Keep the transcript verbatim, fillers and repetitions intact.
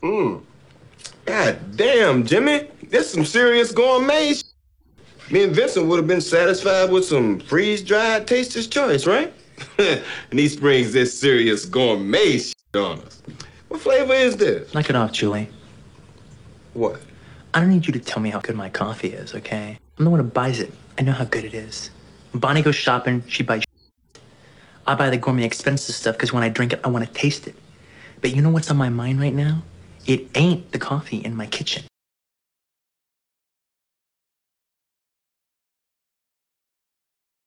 Hmm. God damn, Jimmy. This some serious gourmet sh- Me and Vincent would have been satisfied with some freeze-dried Taster's Choice, right? And he springs this serious gourmet shit on us. What flavor is this? Knock it off, Julie. What? I don't need you to tell me how good my coffee is, okay? I'm the one who buys it. I know how good it is. When Bonnie goes shopping, she buys shit. I buy the gourmet expensive stuff because when I drink it, I want to taste it. But you know what's on my mind right now? It ain't the coffee in my kitchen.